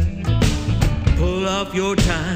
Pull off your tie,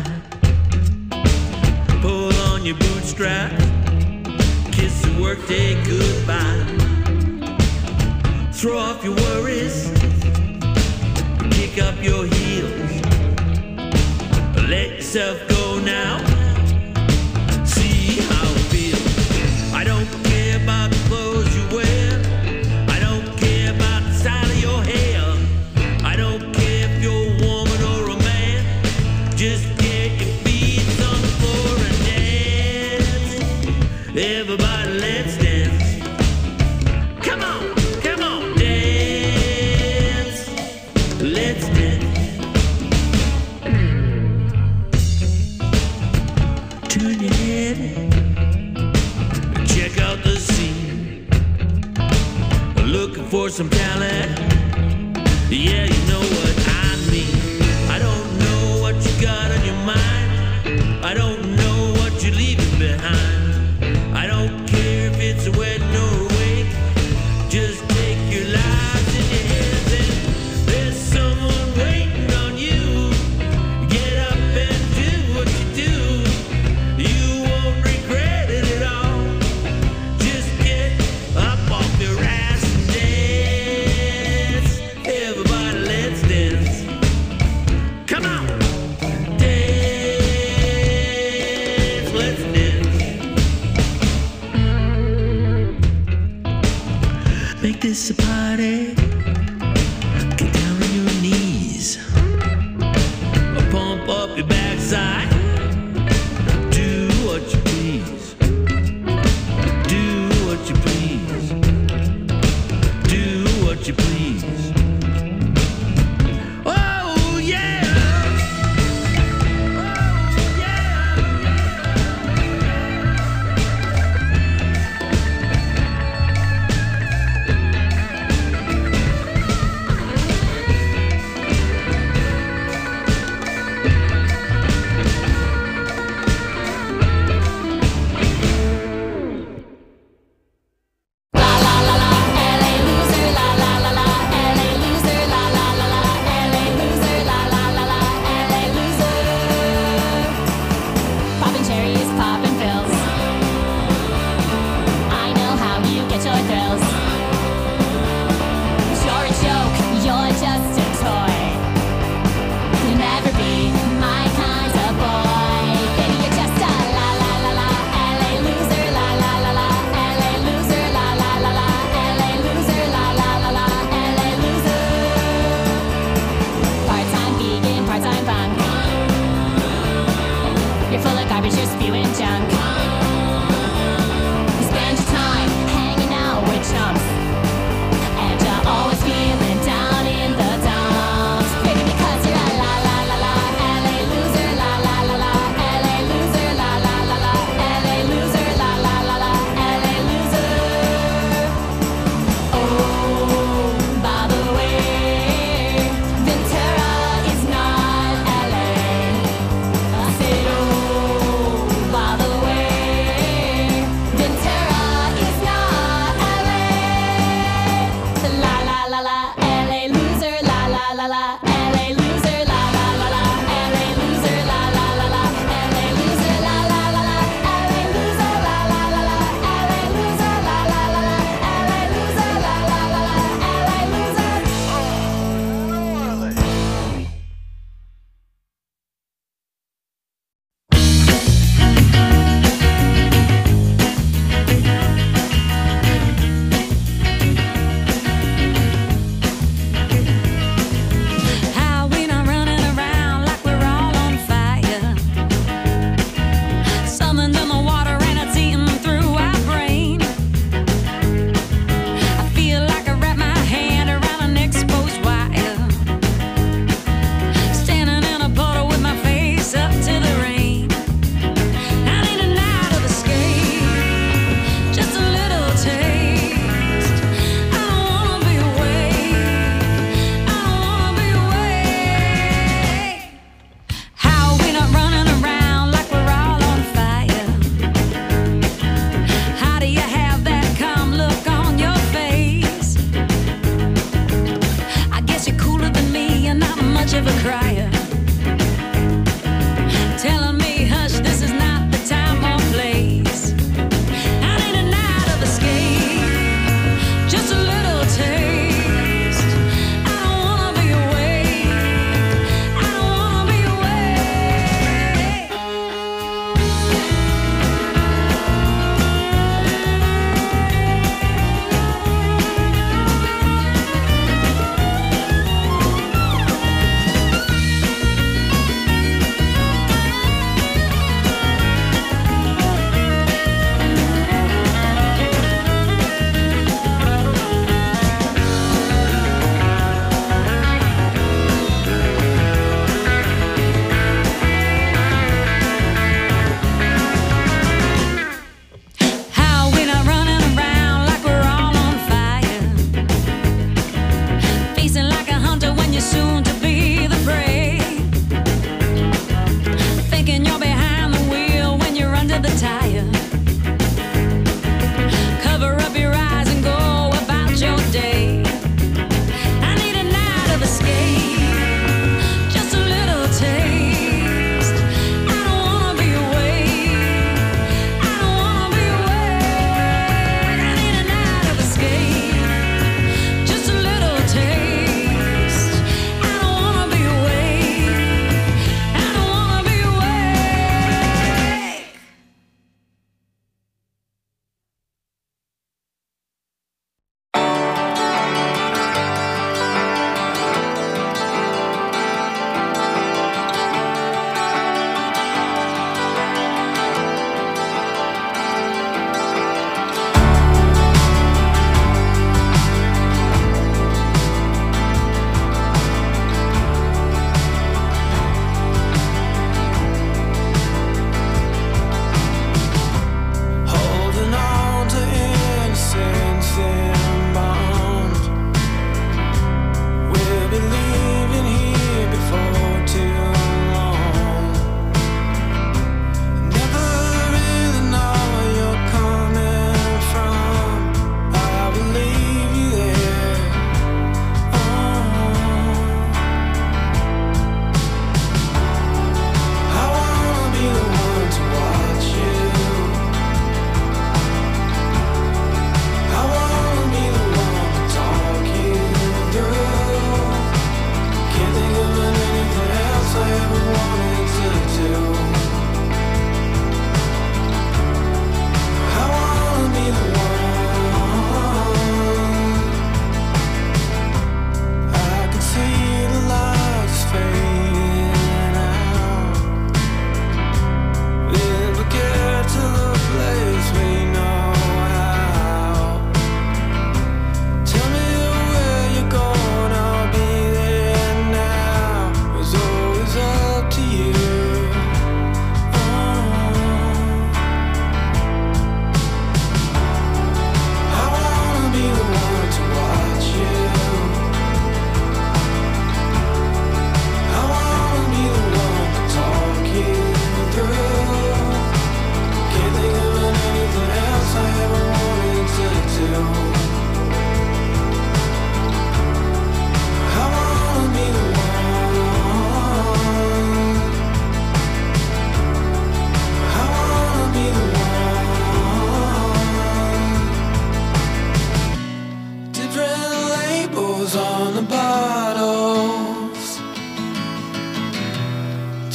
pull on your bootstraps, kiss the workday goodbye. Throw off your worries, kick up your heels, let yourself go now. See how it feels. I don't care about the clothes you wear, I don't care about the style of your hair, I don't care if you're a woman or a man. Just get your feet on the floor and dance. Everybody, let's dance. Come on, come on, dance. Let's dance. Turn your head, check out the scene. Looking for some talent? Yeah, you know what I mean. I don't know what you got on your mind, I don't know what you're leaving behind. I don't care if it's a wedding or a wake, just take your lives in your hands and there's someone waiting on you. Get up and do what you do, you won't regret it at all. Just get up off your ass and dance. Everybody, let's dance. Come on, dance, let's dance. Make this a party. Get down on your knees, pump up your backside. Do what you please, do what you please, do what you please. Oh yeah, oh yeah.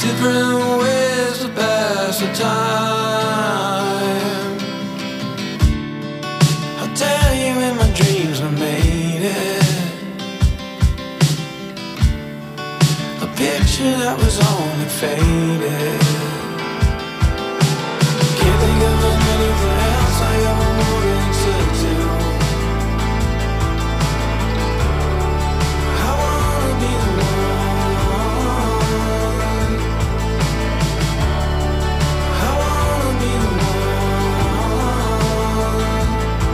different ways to pass the time. I'll tell you in my dreams I made it, a picture that was only faded. Can't think of anything else I ever wanted to do. I wanna be the one. I wanna be the one.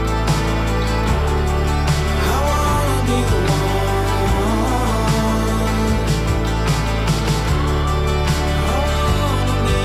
I wanna be the one. I wanna be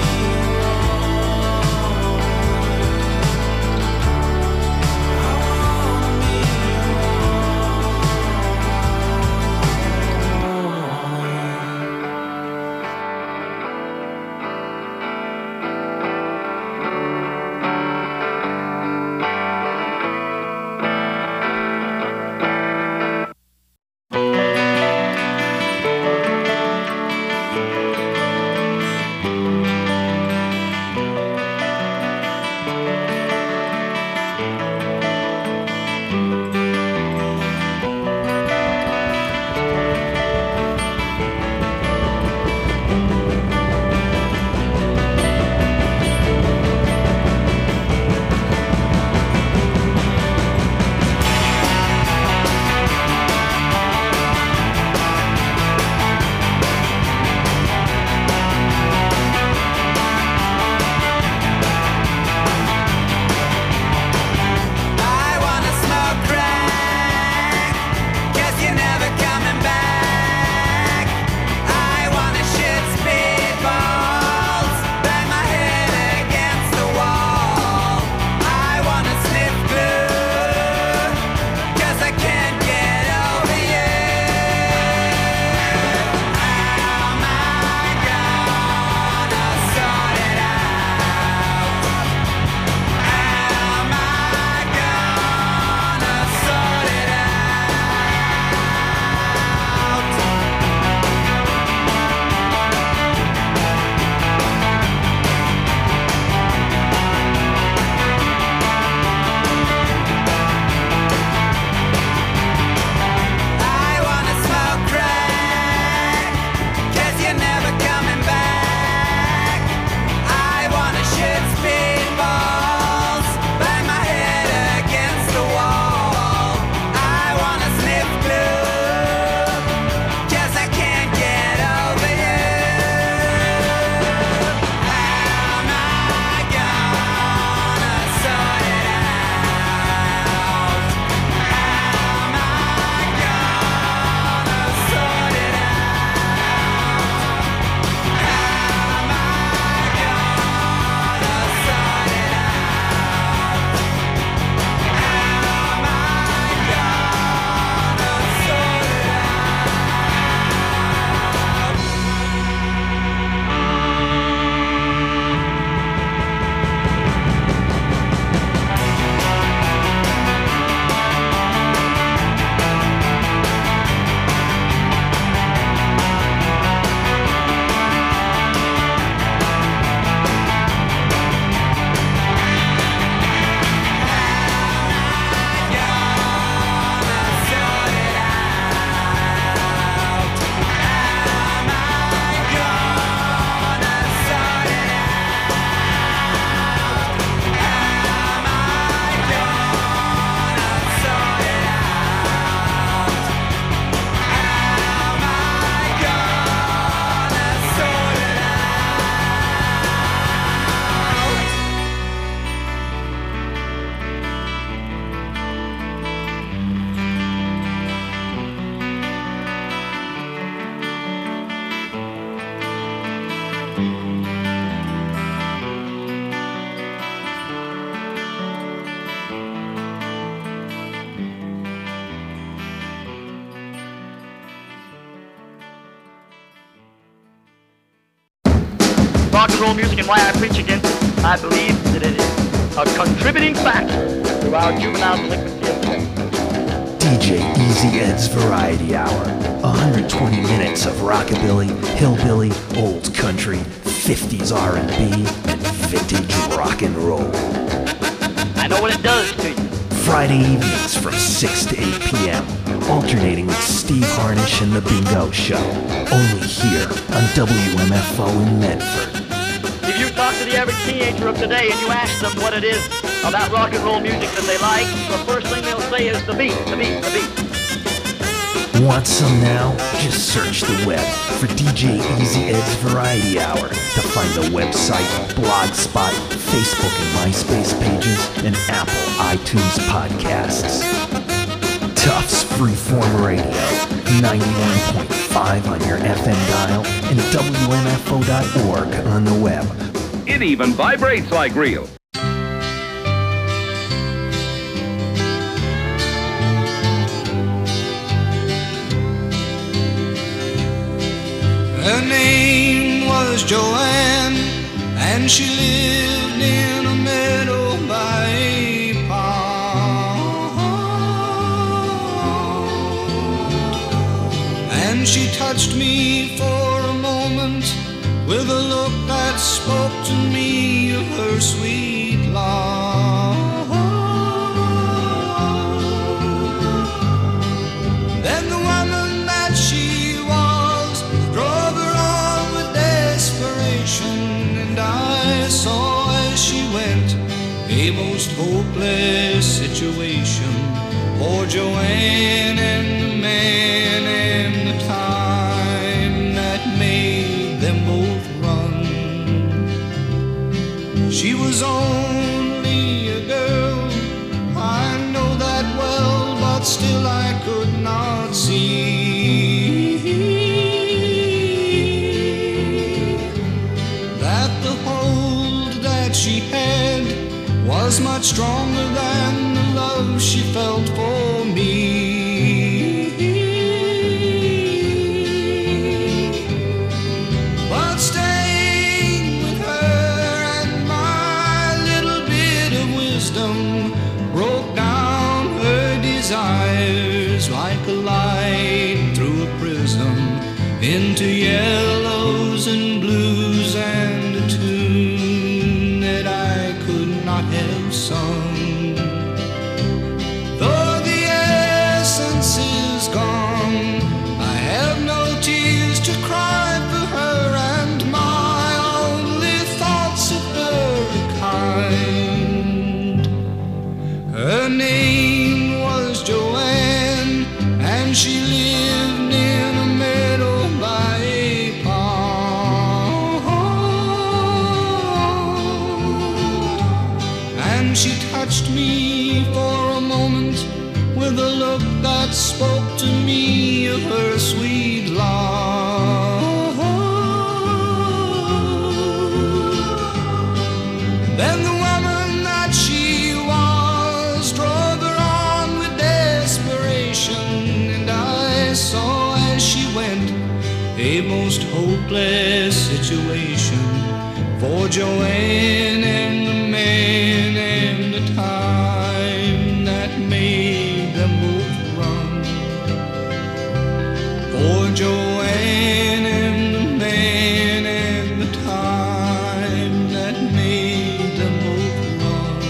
rock and roll music and why I preach against it, I believe that it is a contributing factor to our juvenile delinquency of DJ Easy Ed's Variety Hour. 120 minutes of rockabilly, hillbilly, old country, 50s R&B, and vintage rock and roll. I know what it does to you. Friday evenings from 6 to 8 p.m. Alternating with Steve Harnish and The Bingo Show. Only here on WMFO in Medford. If you talk to the average teenager of today and you ask them what it is about rock and roll music that they like, the first thing they'll say is the beat, the beat, the beat. Want some now? Just search the web for DJ Easy Ed's Variety Hour to find the website, Blogspot, Facebook and MySpace pages, and Apple iTunes podcasts. Tufts Freeform Radio, 91.5 on your FM dial and WMFO.org on the web. It even vibrates like real. Her name was Joanne, and she lived in a meadow by a pond. And she touched me for a moment with a look that spoke to me of her sweet love. Then the woman that she was drove her on with desperation, and I saw as she went a most hopeless situation for Joanne and the man and the time that made them both run. She was only a girl, I know that well, but still I could not see that the hold that she had was much stronger than the love she felt for me. But staying with her and my little bit of wisdom broke down her desires like a light through a prism into yellows and blues and a tune that I could not have sung. Though the essence is gone, I have no tears to cry for her, and my only thoughts of her are kind. Her name was Joanne, and she lived in a meadow by a pond. And she touched me for a moment with a look that spoke to me of her sweet love. Then the woman that she was drove her on with desperation, and I saw as she went a most hopeless situation for Joanne and the man and the time that made them both run. For Joanne and the man and the time that made them both run.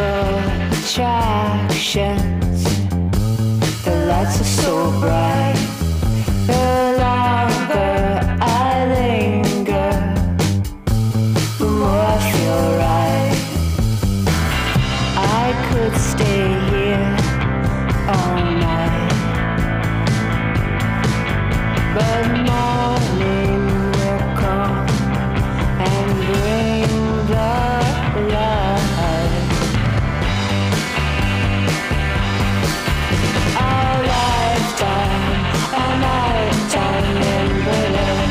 attractions. The lights are so bright. The longer I linger, the more I feel right. I could stay here all night, but morning will come and bring the light. Our lifetime, a nighttime in Berlin.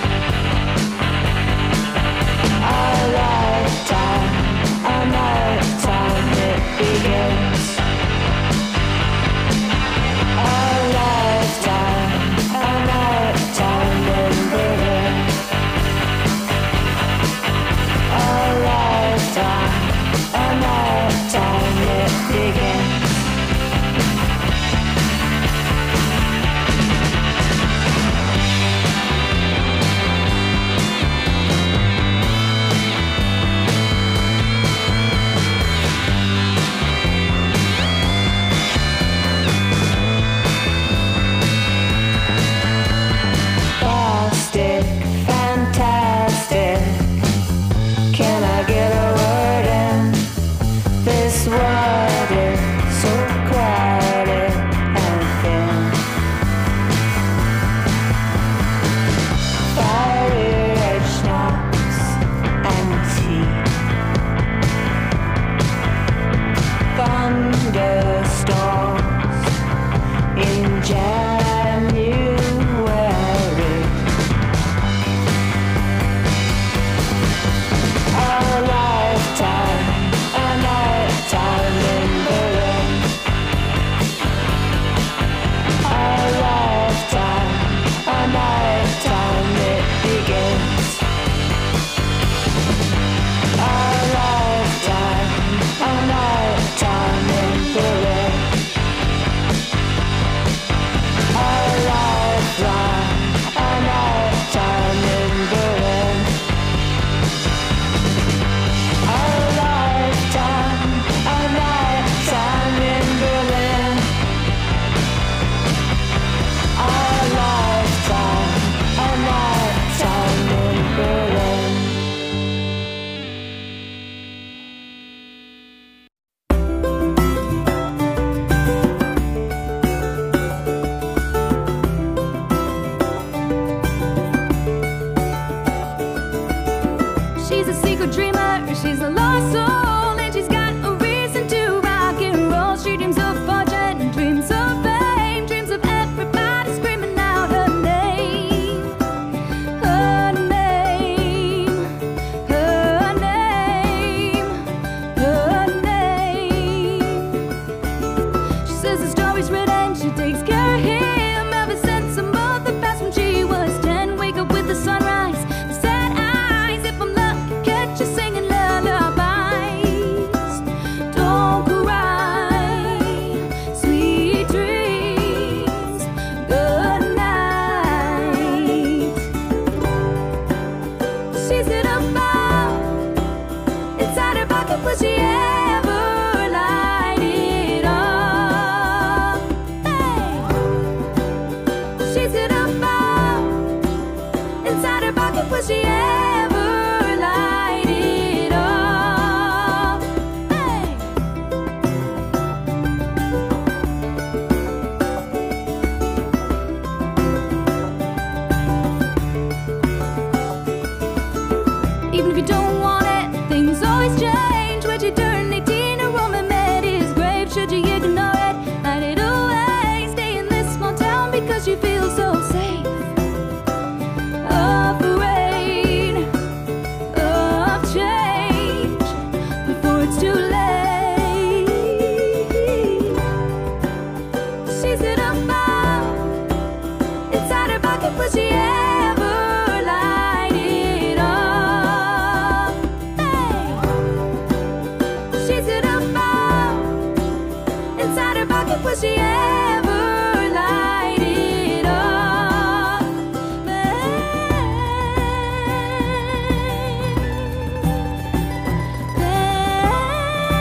Our lifetime, a nighttime it begins. Our lifetime, a nighttime in Berlin. Our lifetime, a nighttime it begins. Plastic, fantastic. Can I get a word in? This world is so crowded and thin. Fire schnapps and tea. Thunderstorms in January. Our lifetime, a nighttime in Berlin. Our lifetime, a nighttime it begins. Our lifetime, a nighttime in Berlin. Our lifeline, a nighttime in Berlin. Our lifetime, a nighttime in Berlin. Our lifetime, a nighttime in Berlin. She's a secret dreamer, she's a lost soul, and she's got a reason to rock and roll. She dreams of fortune, dreams of fame, dreams of everybody screaming out her name. Her name, her name, her name. She says the story's written, she takes care of him ever since some of the past when she was 10. Wake up with the sunrise, the sad eyes. If I'm lucky, catch you singing lullabies. Don't cry, sweet dreams, good night. She's in a bow inside her pocket, will she ever light it up? Hey. She's in a bow inside her pocket, will she ever light it up? Hey. Even if you don't want it, things always change. When she turned 18, a woman met his grave. Should you ignore it, hide it away? Stay in this small town because you feel so safe. Afraid of change before it's too late. She's in a bow inside her pocket, will she ever light it up? Hey. She's in a bow inside her pocket, will she ever light it up? Hey.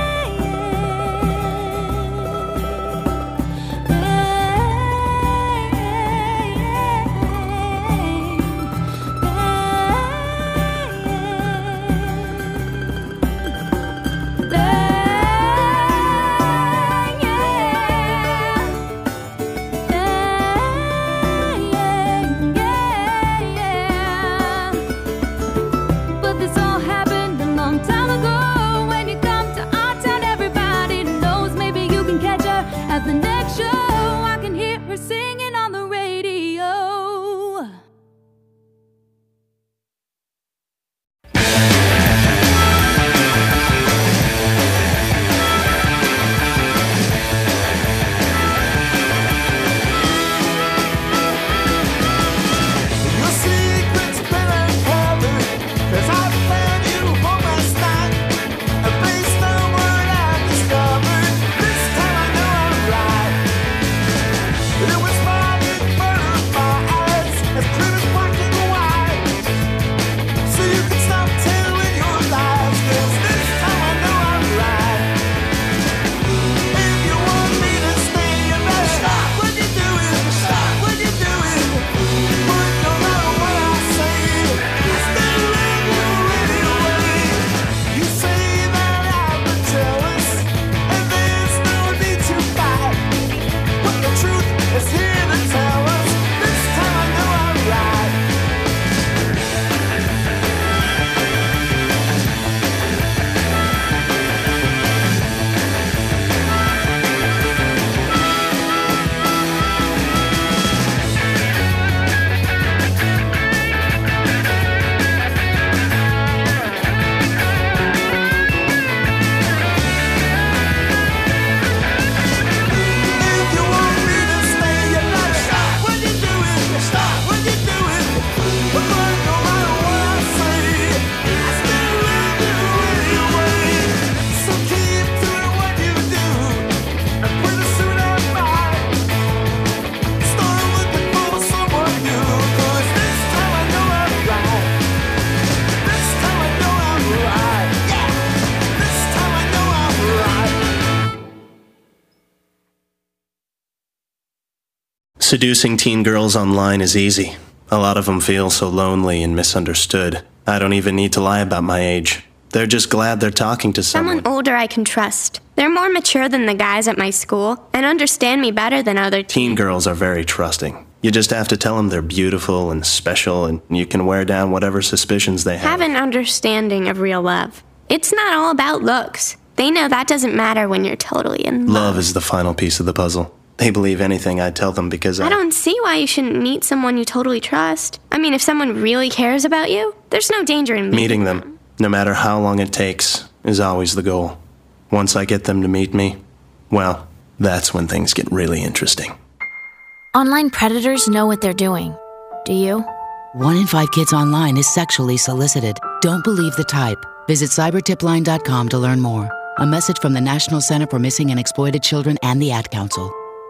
Seducing teen girls online is easy. A lot of them feel so lonely and misunderstood. I don't even need to lie about my age. They're just glad they're talking to someone. Someone older I can trust. They're more mature than the guys at my school and understand me better than other Teen girls are very trusting. You just have to tell them they're beautiful and special, and you can wear down whatever suspicions they have. Have an understanding of real love. It's not all about looks. They know that doesn't matter when you're totally in love. Love is the final piece of the puzzle. They believe anything I tell them because I don't see why you shouldn't meet someone you totally trust. I mean, if someone really cares about you, there's no danger in meeting them, no matter how long it takes, is always the goal. Once I get them to meet me, well, that's when things get really interesting. Online predators know what they're doing. Do you? 1 in 5 kids online is sexually solicited. Don't believe the type. Visit cybertipline.com to learn more. A message from the National Center for Missing and Exploited Children and the Ad Council.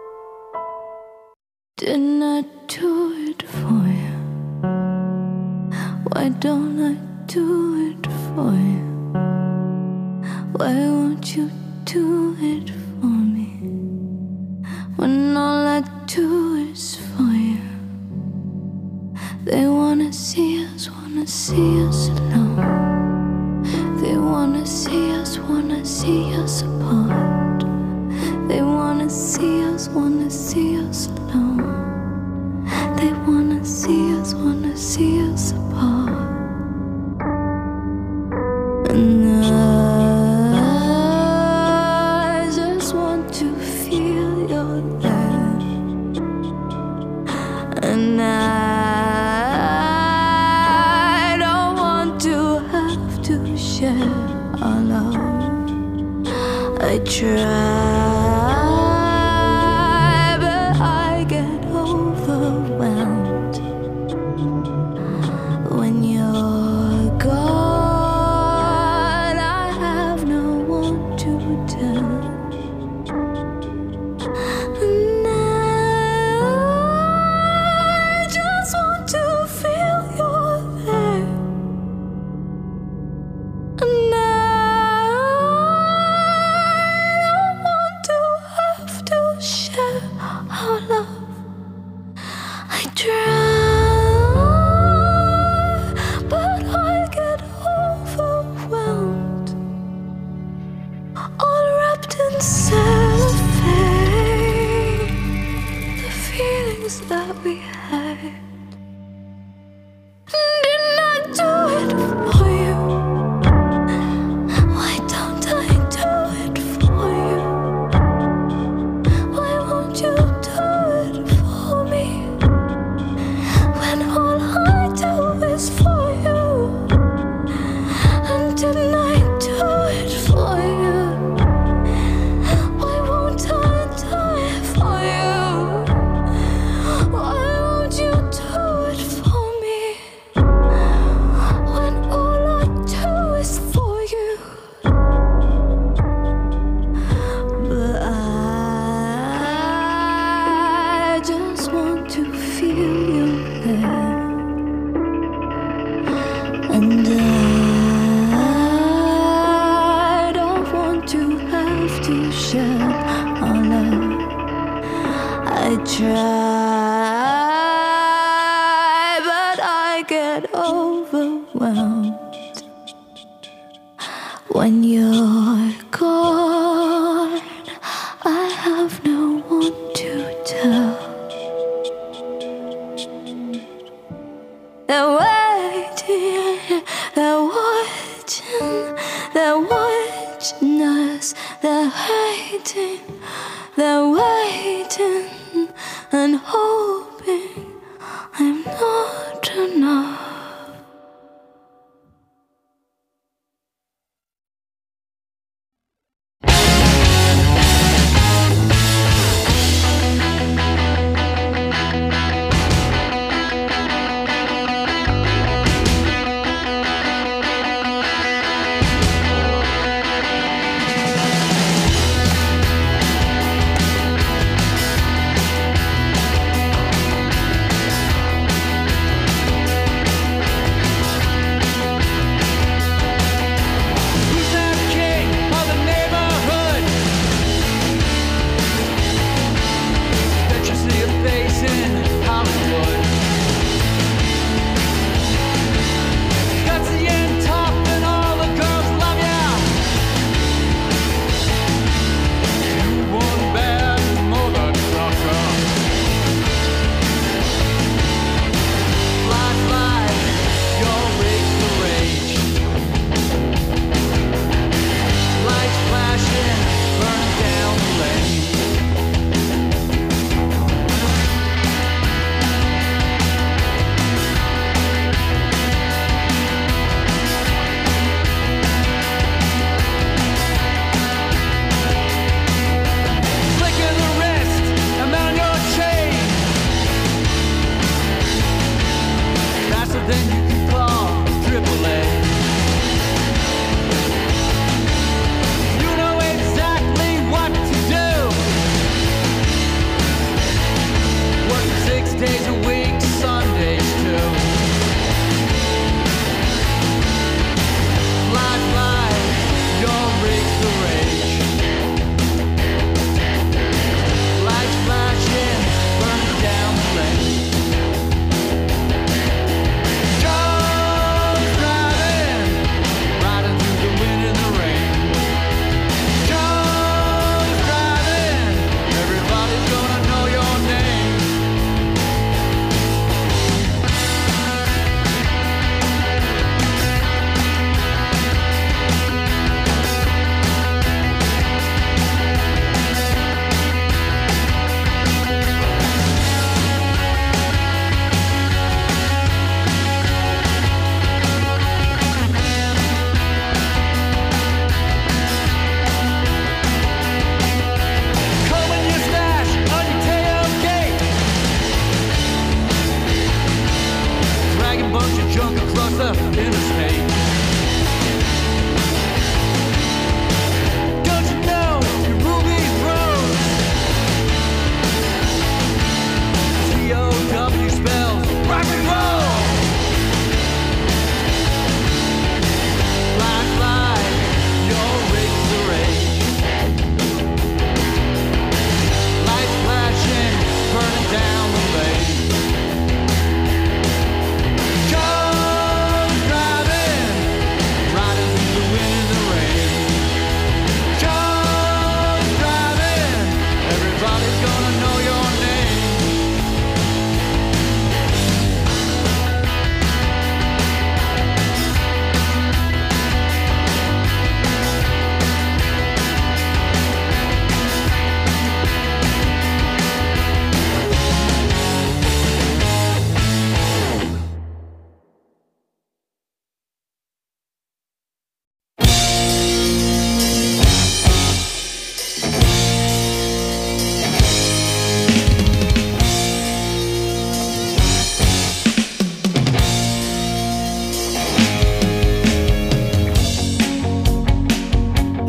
Didn't I do it for you? Why don't I do it for you? Why won't you do it for me? When all I do is for you. They wanna see us alone. They wanna see us apart. They wanna see us alone. They wanna see us apart. And I just want to feel your love. And I don't want to have to share our love. I try. When you're gone, I have no one to tell. They're waiting, they're watching us. They're waiting and hoping I'm not enough.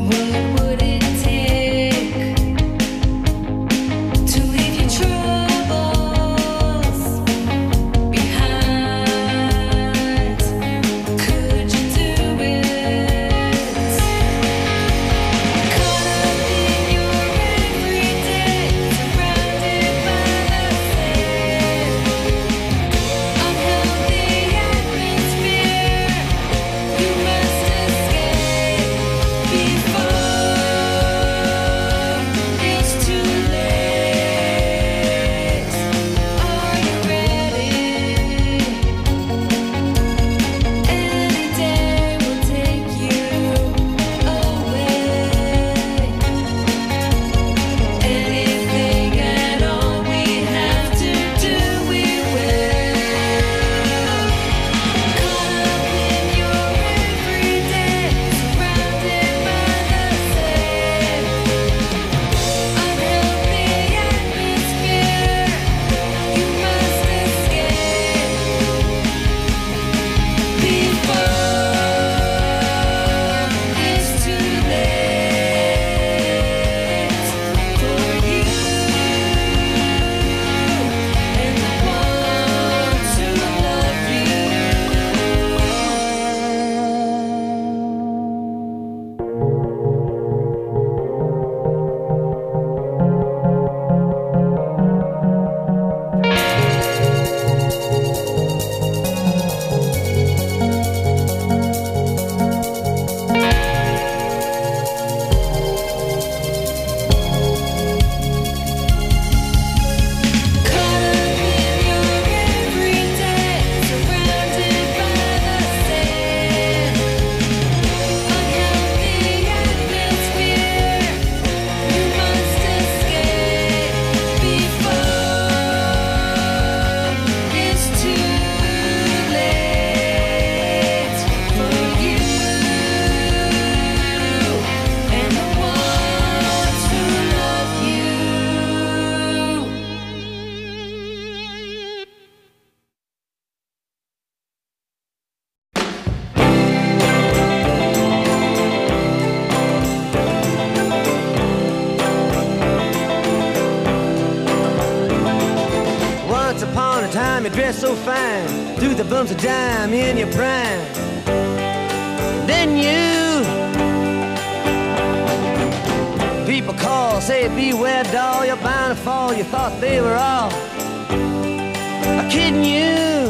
you dress so fine, threw the bumps of dime in your prime. Then you, people call, say beware doll, you're bound to fall. You thought they were all kidding you.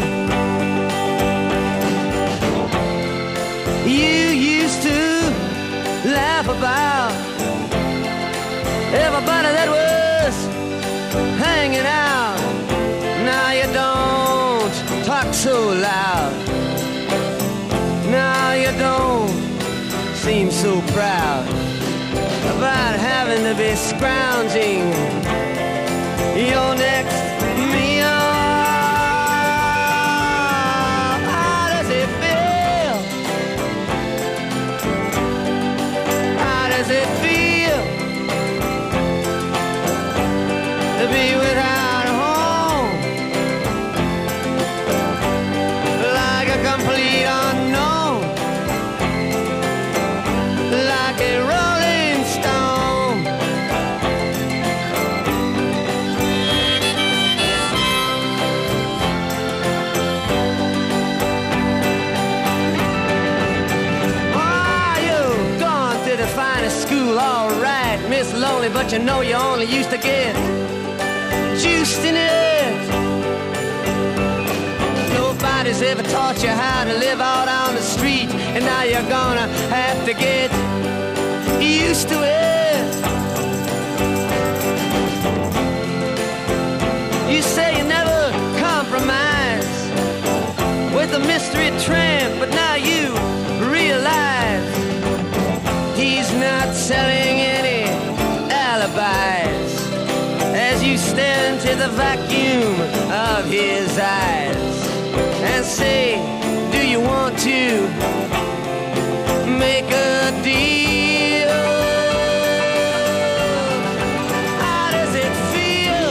You used to laugh about everybody that was hanging out. Now you don't talk so loud. Now you don't seem so proud about having to be scrounging your next meal. How does it feel? How does it feel to be without a home, like a complete unknown, like a rolling stone? Oh, you've gone to the finest school, all right, Miss Lonely, but you know you only used to get juiced in it. Nobody's ever taught you how to live out on the street, and now you're gonna have to get used to it. You say you never compromise with a mystery tramp, but now you realize he's not selling any alibis as you stare into the vacuum of his eyes and say, do you want to make a deal? How does it feel?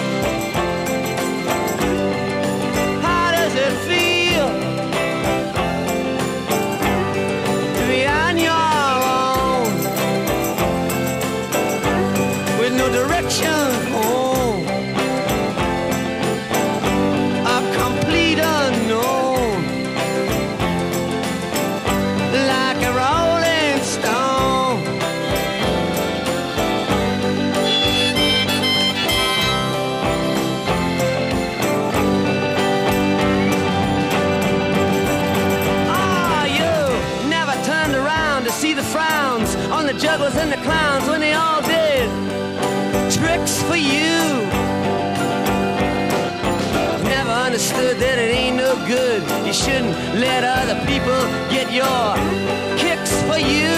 How does it feel to be on your own? clowns when they all did tricks for you. Never understood that it ain't no good. You shouldn't let other people get your kicks for you.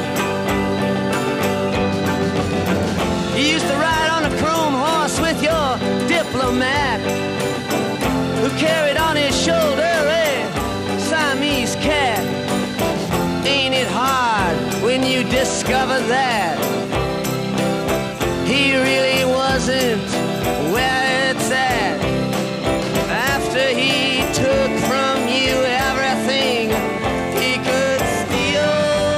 You used to ride on a chrome horse with your diplomat, who carried on his shoulder a Siamese cat. Ain't it hard when you discover that he really wasn't where it's at? After he took from you everything he could steal.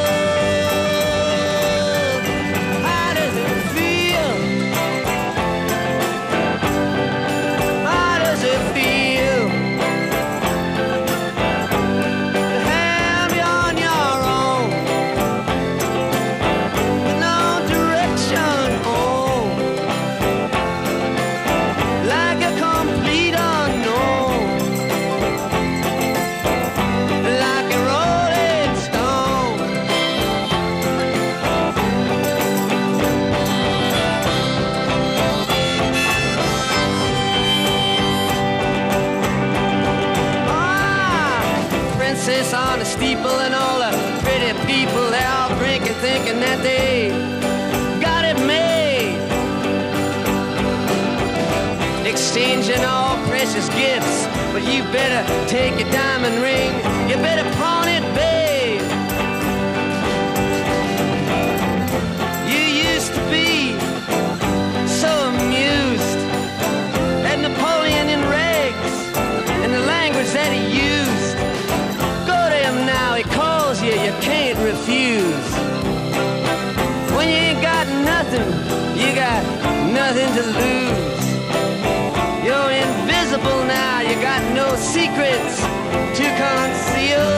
How does it feel? How does it feel to have you on your own, with no direction home, like a complete unknown, like a rolling stone? Princess on a steeple and all the pretty people, they're all drinking, thinking that they got it made, exchanging all precious gifts. But you better take your diamond ring, you better pawn it, babe. You used to be so amused at Napoleon in rags and the language that he used. Go to him now, he calls you, you can't refuse. When you ain't got nothing, you got nothing to lose. You're invisible now, you got no secrets to conceal.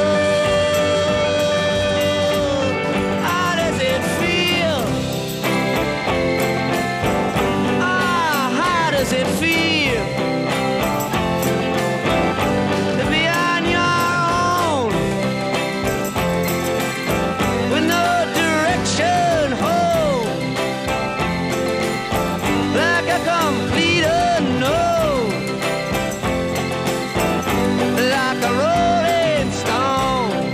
How does it feel? How does it feel to be on your own, with no direction home, like a complete unknown, like a rolling stone?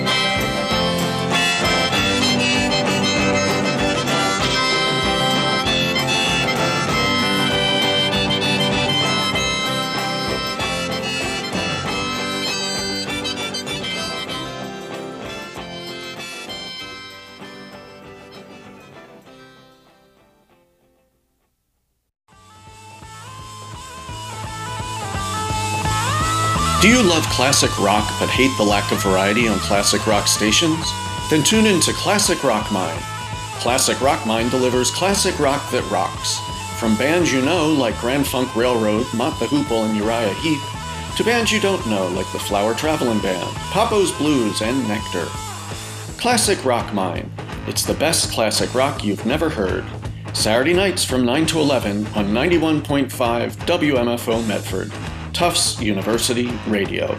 Do you love classic rock but hate the lack of variety on classic rock stations? Then tune in to Classic Rock Mine. Classic Rock Mine delivers classic rock that rocks. From bands you know like Grand Funk Railroad, Mott the Hoople, and Uriah Heep, to bands you don't know like the Flower Travelin' Band, Papo's Blues, and Nectar. Classic Rock Mine. It's the best classic rock you've never heard. Saturday nights from 9 to 11 on 91.5 WMFO Medford. Tufts University Radio.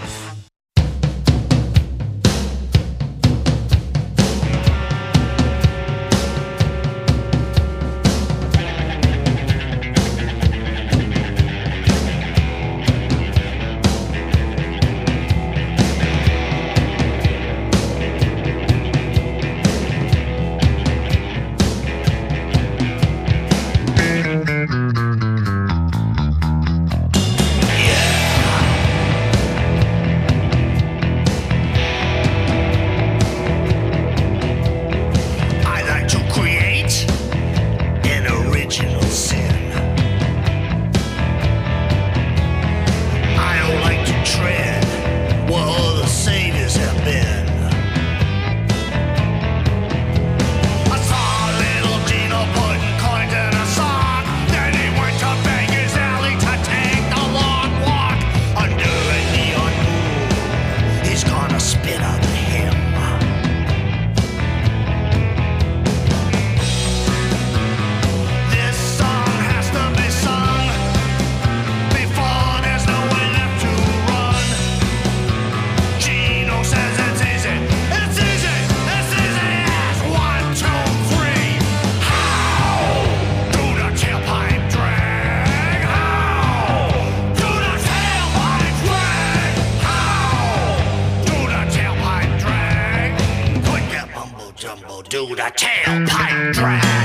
the tailpipe drag.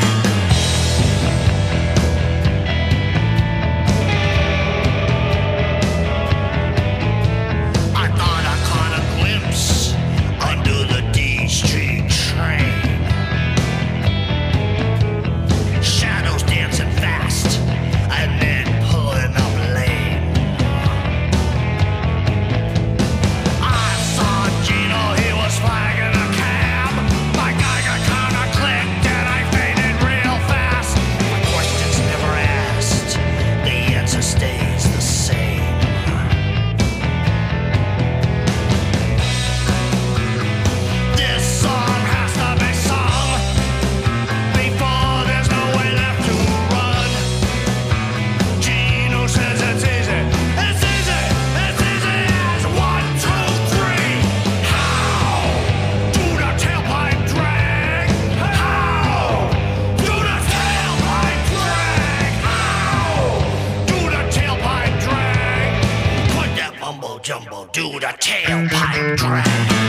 I thought I caught a glimpse under the D Street train. Shadows dancing fast and then pulling up lane. I saw Gino, he was flagging a cab. My Geiger counter clicked and I faded real fast. My questions never asked, the answer stays the same. This song has to be sung before there's no way left to run. Gino says it's easy. It's easy. It's easy as 1, 2, 3. How do the tailpipe drag? How do the tailpipe drag? How do the tailpipe drag? Put that mumbo jumbo, do the tailpipe drag.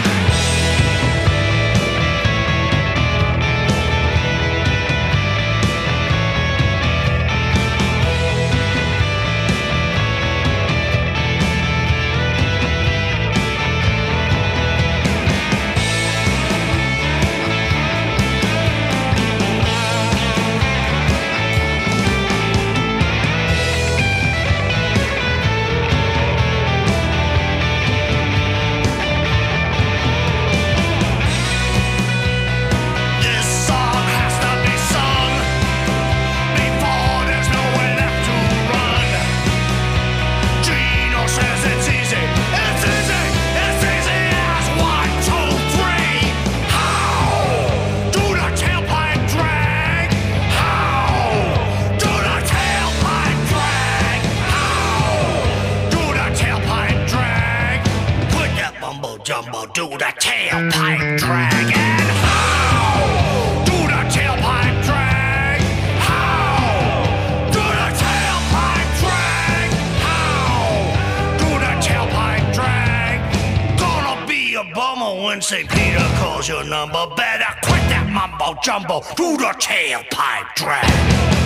This song has to be sung before there's no way left to run. Gino says it's easy. It's easy. It's easy as 1, 2, 3. How do the tailpipe drag? How do the tailpipe drag? How do the tailpipe drag? Put that mumbo jumbo, do the tailpipe drag. And how do the tailpipe drag? How do the tailpipe drag? How do the tailpipe drag? Gonna be a bummer when St. Peter calls your number. Better quit that mumbo jumbo, do the tailpipe drag.